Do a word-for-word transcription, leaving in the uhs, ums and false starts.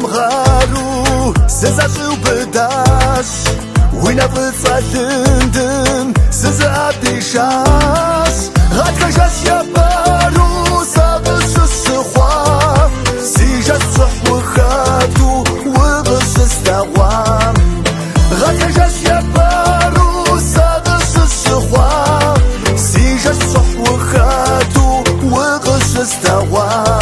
غارو سزاشو بداش وينا بتصالندن سزابدي شاش غاد كشاش يا بارو سابش السخوام سيجا الصح وخاتو وغش استغوام غاد كشاش يا بارو سابش السخوام سيجا الصح وخاتو وغش استغوام